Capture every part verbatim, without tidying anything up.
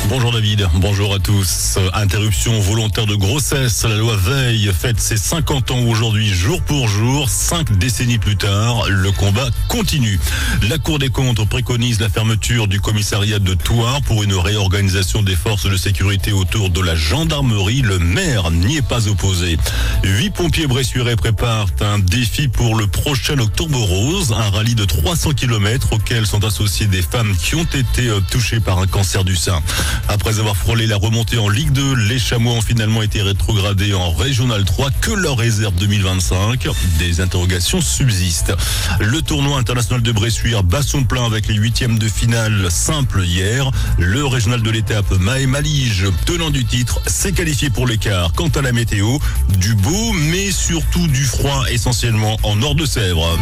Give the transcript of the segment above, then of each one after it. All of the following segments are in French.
Bonjour David, bonjour à tous. Interruption volontaire de grossesse, la loi Veil fête ses cinquante ans aujourd'hui jour pour jour. Cinq décennies plus tard, le combat continue. La Cour des comptes préconise la fermeture du commissariat de Thouars pour une réorganisation des forces de sécurité autour de la gendarmerie. Le maire n'y est pas opposé. Huit pompiers bressuirais préparent un défi pour le prochain Octobre Rose, un rallye de trois cents kilomètres auquel sont associées des femmes qui ont été touchées par un cancer du sein. Après avoir frôlé la remontée en Ligue deux, les Chamois ont finalement été rétrogradés en Régional trois. Que leur réserve deux mille vingt-cinq? Des interrogations subsistent. Le tournoi international de Bressuire bat son plein avec les huitièmes de finale simple hier. Le Régional de l'étape Maë Malige, tenant du titre, s'est qualifié pour l'écart. Quant à la météo, du beau mais surtout du froid, essentiellement en nord de Sèvres.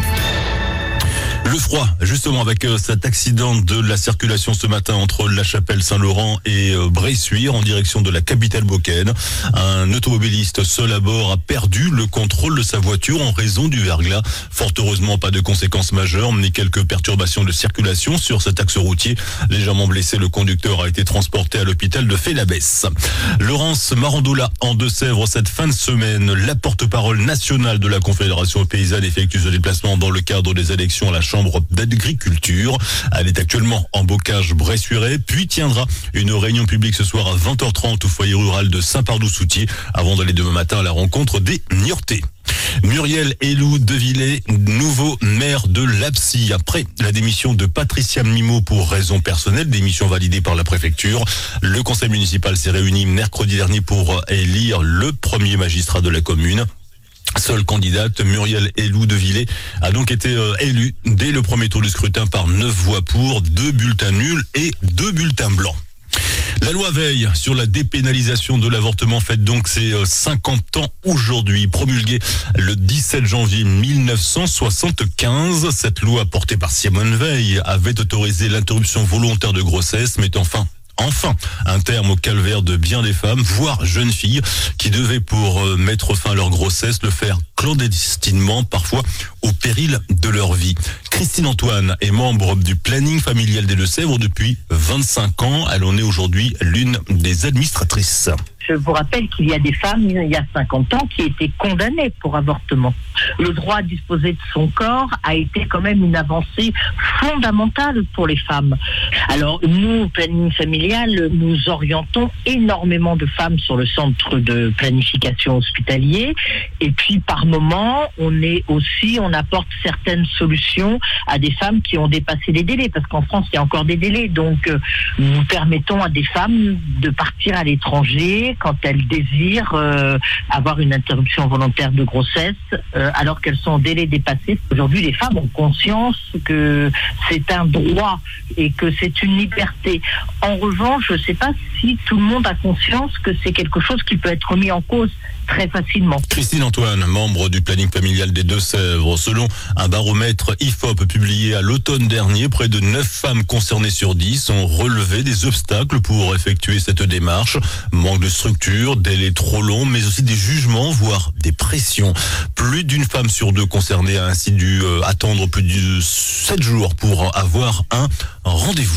Le froid, justement, avec euh, cet accident de la circulation ce matin entre La Chapelle-Saint-Laurent et euh, Bressuire en direction de la capitale boccaine. Un automobiliste seul à bord a perdu le contrôle de sa voiture en raison du verglas. Fort heureusement, pas de conséquences majeures, ni quelques perturbations de circulation sur cet axe routier. Légèrement blessé, le conducteur a été transporté à l'hôpital de Fay-l'Abbesse. Laurence Marandola en Deux-Sèvres cette fin de semaine. La porte-parole nationale de la Confédération paysanne effectue ce déplacement dans le cadre des élections à la Chambre d'agriculture. Elle est actuellement en bocage bressuirais, puis tiendra une réunion publique ce soir à vingt heures trente au foyer rural de Saint-Pardoux-Soutier avant d'aller demain matin à la rencontre des Niortais. Muriel Helou de Villers, nouveau maire de Lapsy. Après la démission de Patricia Mimo pour raison personnelle, démission validée par la préfecture, le conseil municipal s'est réuni mercredi dernier pour élire le premier magistrat de la commune. Seule candidate, Muriel Helou de Villers, a donc été euh, élue dès le premier tour du scrutin par neuf voix pour, deux bulletins nuls et deux bulletins blancs. La loi Veil sur la dépénalisation de l'avortement fête donc ses cinquante ans aujourd'hui. Promulguée le dix-sept janvier mille neuf cent soixante-quinze, cette loi portée par Simone Veil avait autorisé l'interruption volontaire de grossesse, mettant fin Enfin, un terme au calvaire de bien des femmes, voire jeunes filles, qui devaient pour euh, mettre fin à leur grossesse le faire clandestinement, parfois au péril de leur vie. Christine Antoine est membre du planning familial des Deux-Sèvres depuis vingt-cinq ans. Elle en est aujourd'hui l'une des administratrices. Je vous rappelle qu'il y a des femmes, il y a cinquante ans, qui étaient condamnées pour avortement. Le droit à disposer de son corps a été quand même une avancée fondamentale pour les femmes. Alors, nous, planning familial, nous orientons énormément de femmes sur le centre de planification hospitalier. Et puis, par moment, on est aussi, on apporte certaines solutions à des femmes qui ont dépassé les délais. Parce qu'en France, il y a encore des délais. Donc, euh, nous permettons à des femmes de partir à l'étranger quand elles désirent euh, avoir une interruption volontaire de grossesse, euh, alors qu'elles sont en délai dépassé. Aujourd'hui, les femmes ont conscience que c'est un droit et que c'est une liberté. En revanche, je ne sais pas si tout le monde a conscience que c'est quelque chose qui peut être mis en cause très facilement. Christine Antoine, membre du planning familial des Deux-Sèvres. Selon un baromètre I F O P publié à l'automne dernier, près de neuf femmes concernées sur dix ont relevé des obstacles pour effectuer cette démarche. Manque de structure, délai trop long, mais aussi des jugements, voire des pressions. Plus d'une femme sur deux concernée a ainsi dû euh, attendre plus de sept jours pour avoir un rendez-vous.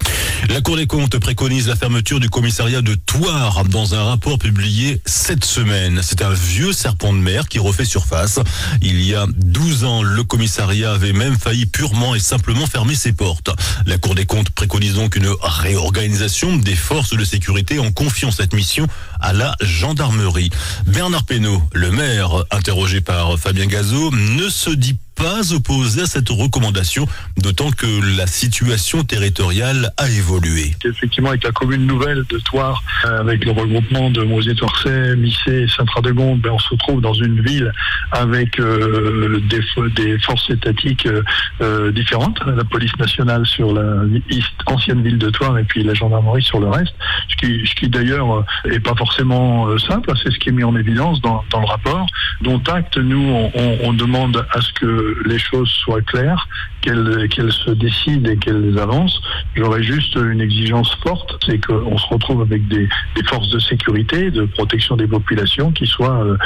La Cour des comptes préconise la fermeture du commissariat de Thouars dans un rapport publié cette semaine. C'est un vieux serpent de mer qui refait surface. Il y a douze ans, le commissariat avait même failli purement et simplement fermer ses portes. La Cour des comptes préconise donc une réorganisation des forces de sécurité en confiant cette mission à la gendarmerie. Bernard Pénaud, le maire, interrogé par Fabien Gazot, ne se dit pas opposé à cette recommandation, d'autant que la situation territoriale a évolué. Effectivement, avec la commune nouvelle de Thouars, euh, avec le regroupement de Mauzé-Thouarçay, Missé et Saint-Radegonde, ben on se retrouve dans une ville avec euh, des, des forces étatiques euh, différentes. La police nationale sur la ancienne ville de Thouars et puis la gendarmerie sur le reste, ce qui, ce qui d'ailleurs est pas forcément euh, simple, c'est ce qui est mis en évidence dans, dans le rapport, dont acte, nous, on, on, on demande à ce que les choses soient claires, qu'elles, qu'elles se décident et qu'elles avancent. J'aurais juste une exigence forte, c'est qu'on se retrouve avec des, des forces de sécurité, de protection des populations qui soient euh,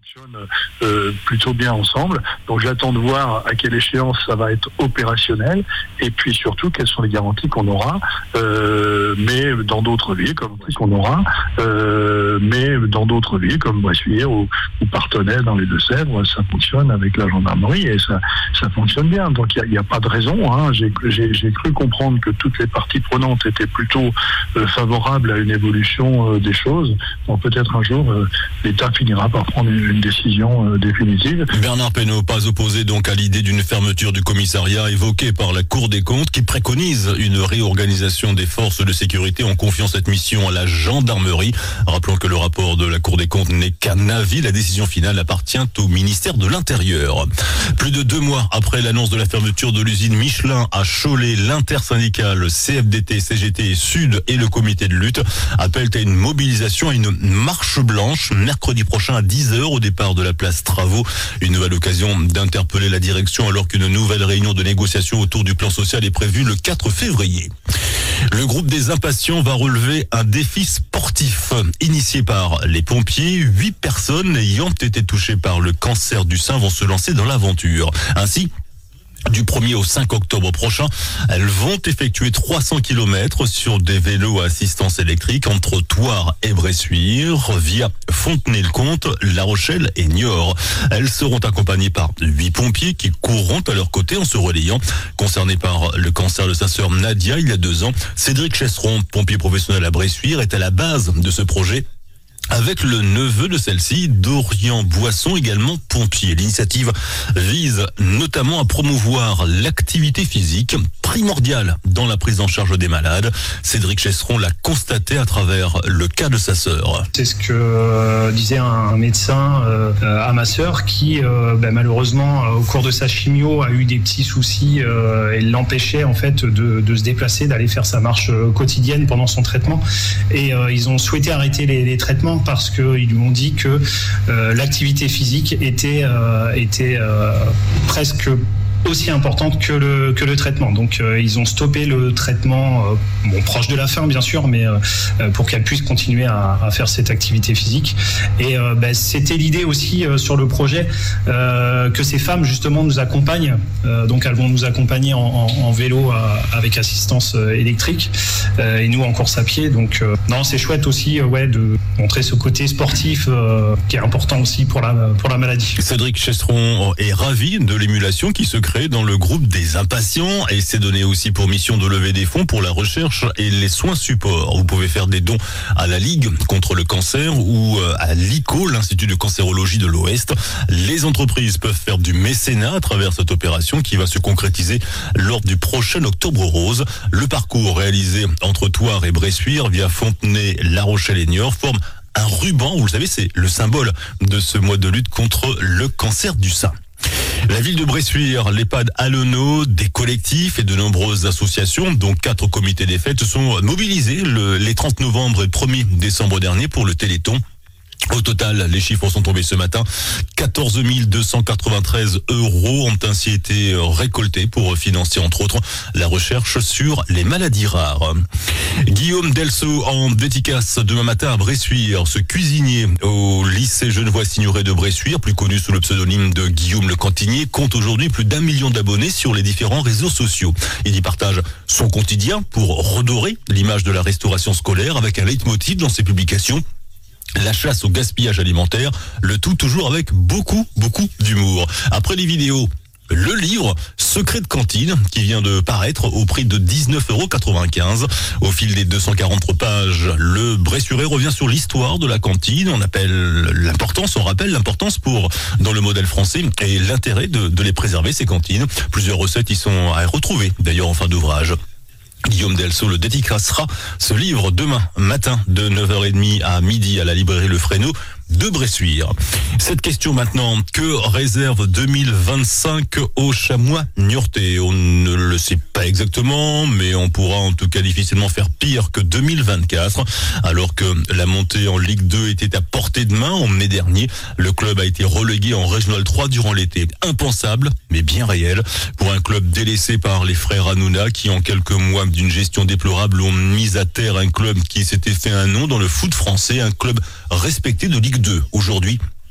fonctionne euh, plutôt bien ensemble. Donc j'attends de voir à quelle échéance ça va être opérationnel et puis surtout quelles sont les garanties qu'on aura, euh, mais dans d'autres villes comme qu'on aura, euh, mais dans d'autres villes comme Bressuire ou, ou Parthenay dans les Deux-Sèvres, ça fonctionne avec la gendarmerie et ça, ça fonctionne bien. Donc il n'y a, a pas de raison. Hein. J'ai, j'ai, j'ai cru comprendre que toutes les parties prenantes étaient plutôt euh, favorables à une évolution euh, des choses. Donc peut-être un jour euh, l'État finira par prendre une, une décision euh, définitive. Bernard Penaud, pas opposé donc à l'idée d'une fermeture du commissariat évoquée par la Cour des comptes qui préconise une réorganisation des forces de sécurité en confiant cette mission à la gendarmerie. Rappelons que le rapport de la Cour des comptes n'est qu'un avis. La décision finale appartient au ministère de l'Intérieur. Plus de deux mois après l'annonce de la fermeture de l'usine Michelin à Cholet, l'intersyndicale C F D T, C G T Sud et le comité de lutte appellent à une mobilisation, à une marche blanche mercredi prochain à dix heures au départ de la place Travaux. Une nouvelle occasion d'interpeller la direction alors qu'une nouvelle réunion de négociation autour du plan social est prévue le quatre février. Le groupe des impatients va relever un défi sportif initié par les pompiers. Huit personnes ayant été touchées par le cancer du sein vont se lancer dans l'aventure. Ainsi, du premier au cinq octobre prochain, elles vont effectuer trois cents kilomètres sur des vélos à assistance électrique entre Thouars et Bressuire via Fontenay-le-Comte, La Rochelle et Niort. Elles seront accompagnées par huit pompiers qui courront à leur côté en se relayant. Concerné par le cancer de sa sœur Nadia il y a deux ans, Cédric Chesseron, pompier professionnel à Bressuire, est à la base de ce projet. Avec le neveu de celle-ci, Dorian Boisson, également pompier. L'initiative vise notamment à promouvoir l'activité physique primordiale dans la prise en charge des malades. Cédric Chesseron l'a constaté à travers le cas de sa sœur. C'est ce que euh, disait un médecin euh, à ma sœur qui, euh, ben, malheureusement, au cours de sa chimio, a eu des petits soucis euh, et l'empêchait en fait de, de se déplacer, d'aller faire sa marche quotidienne pendant son traitement. Et euh, ils ont souhaité arrêter les, les traitements parce qu'ils lui ont dit que euh, l'activité physique était, euh, était euh, presque aussi importante que le que le traitement. Donc euh, ils ont stoppé le traitement, euh, bon, proche de la fin bien sûr, mais euh, pour qu'elle puisse continuer à, à faire cette activité physique. Et euh, bah, c'était l'idée aussi euh, sur le projet euh, que ces femmes justement nous accompagnent. Euh, donc elles vont nous accompagner en, en, en vélo à, avec assistance euh, électrique euh, et nous en course à pied. Donc euh, non, c'est chouette aussi euh, ouais de montrer ce côté sportif euh, qui est important aussi pour la pour la maladie. Cédric Chesseron est ravi de l'émulation qui se crée dans le groupe des impatients et s'est donné aussi pour mission de lever des fonds pour la recherche et les soins supports. Vous pouvez faire des dons à la Ligue contre le cancer ou à l'I C O, l'Institut de cancérologie de l'Ouest. Les entreprises peuvent faire du mécénat à travers cette opération qui va se concrétiser lors du prochain Octobre Rose. Le parcours réalisé entre Thouars et Bressuire via Fontenay, La Rochelle et Niort forme un ruban. Vous le savez, c'est le symbole de ce mois de lutte contre le cancer du sein. La ville de Bressuire, l'EHPAD Aleno, des collectifs et de nombreuses associations, dont quatre comités des fêtes, sont mobilisés le, les trente novembre et premier décembre dernier pour le Téléthon. Au total, les chiffres sont tombés ce matin. quatorze mille deux cent quatre-vingt-treize euros ont ainsi été récoltés pour financer, entre autres, la recherche sur les maladies rares. Guillaume Delceau en dédicace demain matin à Bressuire. Ce cuisinier au lycée Genevois-Signoret de Bressuire, plus connu sous le pseudonyme de Guillaume le Cantinier, compte aujourd'hui plus d'un million d'abonnés sur les différents réseaux sociaux. Il y partage son quotidien pour redorer l'image de la restauration scolaire avec un leitmotiv dans ses publications: la chasse au gaspillage alimentaire, le tout toujours avec beaucoup, beaucoup d'humour. Après les vidéos, le livre Secret de cantine qui vient de paraître au prix de dix-neuf euros quatre-vingt-quinze. Au fil des deux cent quarante pages, le Bressuirais revient sur l'histoire de la cantine. On appelle l'importance, on rappelle l'importance pour, dans le modèle français, et l'intérêt de, de les préserver, ces cantines. Plusieurs recettes y sont à retrouver, d'ailleurs en fin d'ouvrage. Guillaume Delceau le dédicacera ce livre demain matin de neuf heures trente à midi à la librairie Le Fresneau de Bressuire. Cette question maintenant, que réserve deux mille vingt-cinq aux Chamois niortais? On ne le sait pas exactement, mais on pourra en tout cas difficilement faire pire que deux mille vingt-quatre. Alors que la montée en Ligue deux était à portée de main en mai dernier, le club a été relégué en Régional trois durant l'été. Impensable, mais bien réel, pour un club délaissé par les frères Hanouna qui, en quelques mois d'une gestion déplorable, ont mis à terre un club qui s'était fait un nom dans le foot français, un club respecté de Ligue deux. Aujourd'hui,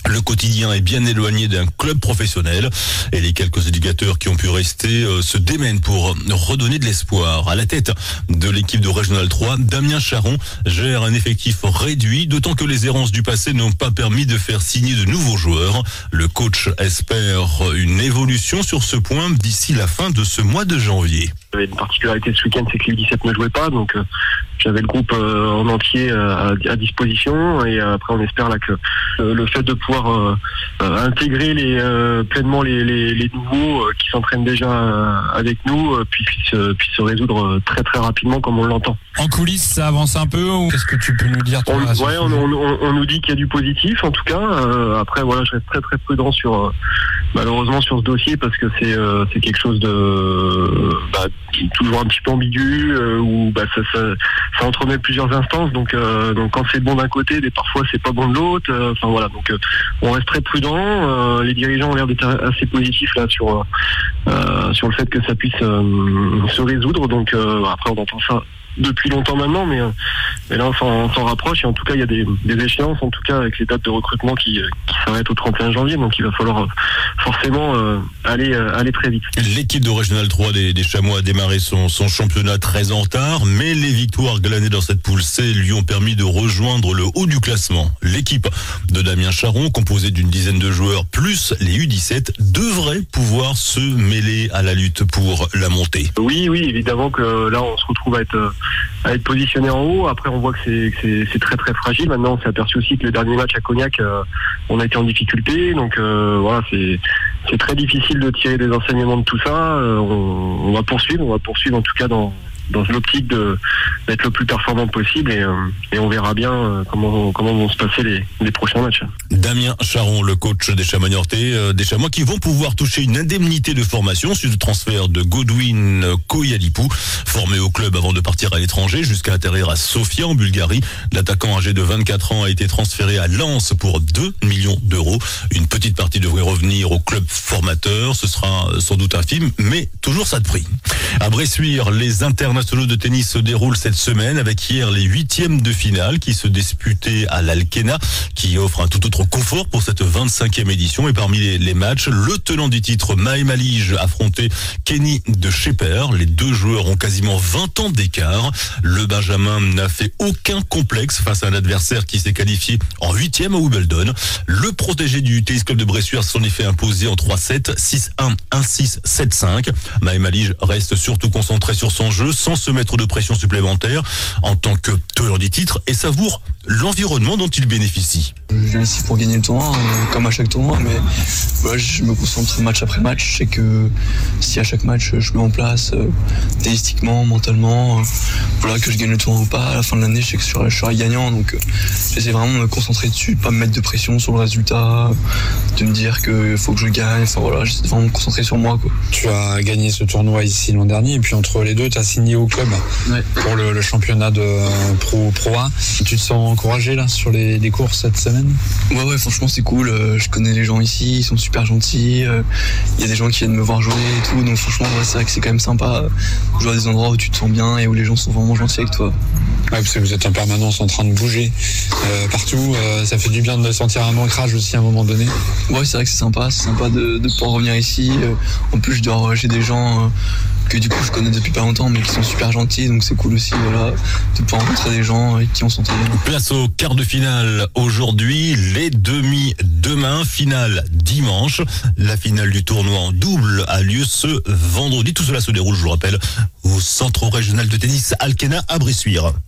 Le quotidien est bien éloigné d'un club professionnel et les quelques éducateurs qui ont pu rester euh, se démènent pour redonner de l'espoir. À la tête de l'équipe de Régional trois, Damien Charon gère un effectif réduit, d'autant que les errances du passé n'ont pas permis de faire signer de nouveaux joueurs. Le coach espère une évolution sur ce point d'ici la fin de ce mois de janvier. Il y avait une particularité ce week-end, c'est que l'U dix-sept ne jouait pas, donc euh, j'avais le groupe euh, en entier euh, à, à disposition, et euh, après on espère là que euh, le fait de pouvoir euh, euh, intégrer les, euh, pleinement les, les, les nouveaux euh, qui s'entraînent déjà euh, avec nous euh, puisse, puisse, puisse se résoudre euh, très très rapidement comme on l'entend. En coulisses, ça avance un peu ou qu'est-ce que tu peux nous dire toi, on, ouais, on, on, on, on nous dit qu'il y a du positif en tout cas. Euh, après voilà, je reste très très prudent sur euh, malheureusement sur ce dossier parce que c'est euh, c'est quelque chose de euh, bah, toujours un petit peu ambigu euh, où bah, ça, ça, ça entremêle plusieurs instances. Donc euh, donc quand c'est bon d'un côté, mais parfois c'est pas bon de l'autre. Euh, enfin voilà, donc euh, on reste très prudent. Euh, les dirigeants ont l'air d'être assez positifs là sur euh, sur le fait que ça puisse euh, se résoudre. Donc euh, après on entend ça depuis longtemps maintenant, mais, mais là on s'en, on s'en rapproche et en tout cas il y a des, des échéances en tout cas avec les dates de recrutement qui, qui s'arrêtent au trente et un janvier, donc il va falloir forcément euh, aller, euh, aller très vite. L'équipe de Régional trois des, des Chamois a démarré son, son championnat très en retard, mais les victoires glanées dans cette poule C lui ont permis de rejoindre le haut du classement. L'équipe de Damien Charon, composée d'une dizaine de joueurs plus les U dix-sept, devrait pouvoir se mêler à la lutte pour la montée. Oui, oui, évidemment que là on se retrouve à être à être positionné en haut. Après on voit que c'est, que c'est, c'est très très fragile. Maintenant on s'est aperçu aussi que le dernier match à Cognac euh, on a été en difficulté, donc euh, voilà, c'est, c'est très difficile de tirer des enseignements de tout ça. Euh, on, on va poursuivre, on va poursuivre en tout cas dans dans l'optique de d'être le plus performant possible et, euh, et on verra bien euh, comment comment vont se passer les, les prochains matchs. Damien Charon, le coach des Chamois niortais, euh, des Chamois qui vont pouvoir toucher une indemnité de formation suite au transfert de Godwin Koyalipou, formé au club avant de partir à l'étranger jusqu'à atterrir à Sofia en Bulgarie. L'attaquant âgé de vingt-quatre ans a été transféré à Lens pour deux millions d'euros. Une petite partie devrait revenir au club formateur. Ce sera sans doute infime, mais toujours ça de prix. À Bressuire, les internationaux de tennis se déroulent cette semaine avec hier les huitièmes de finale qui se disputaient à l'Alkena, qui offre un tout autre confort pour cette vingt-cinquième édition. Et parmi les, les matchs, le tenant du titre Maël Malige affrontait Kenny de Schepper. Les deux joueurs ont quasiment vingt ans d'écart. Le Benjamin n'a fait aucun complexe face à un adversaire qui s'est qualifié en huitième à Wimbledon. Le protégé du Tennis Club de Bressuire s'en est fait imposer en trois sept, six un, un six, sept cinq. Maël Malige reste surtout concentré sur son jeu sans se mettre de pression supplémentaire en tant que tenant du titre et savoure l'environnement dont il bénéficie. Je viens ici pour gagner le tournoi, euh, comme à chaque tournoi, mais voilà, je me concentre match après match. Je sais que si à chaque match je mets en place euh, stylistiquement, mentalement, euh, voilà, que je gagne le tournoi ou pas, à la fin de l'année, je sais que je serai, je serai gagnant. Donc euh, j'essaie vraiment de me concentrer dessus, de pas me mettre de pression sur le résultat, de me dire qu'il faut que je gagne. Enfin voilà, j'essaie de vraiment me concentrer sur moi, quoi. Tu as gagné ce tournoi ici l'an dernier et puis entre les deux, tu as signé au club ouais. pour le, le championnat de euh, Pro, Pro A. Tu te sens encouragé là sur les, les courses cette semaine? Ouais, ouais, franchement, c'est cool. Euh, je connais les gens ici, ils sont super gentils. Il euh, y a des gens qui viennent me voir jouer et tout. Donc, franchement, ouais, c'est vrai que c'est quand même sympa. Je vois des endroits où tu te sens bien et où les gens sont vraiment gentils avec toi. Ouais, parce que vous êtes en permanence en train de bouger euh, partout. Euh, ça fait du bien de sentir un ancrage aussi à un moment donné. Ouais, c'est vrai que c'est sympa. C'est sympa de, de pouvoir revenir ici. Euh, en plus, je dois, j'ai des gens euh, que du coup je connais depuis pas longtemps, mais qui sont super gentils. Donc, c'est cool aussi, voilà, de pouvoir rencontrer des gens avec qui on s'entend bien. Place au quart de finale aujourd'hui, les demi demain, finale dimanche. La finale du tournoi en double a lieu ce vendredi. Tout cela se déroule, je vous rappelle, au Centre régional de tennis Alkena à Bressuire.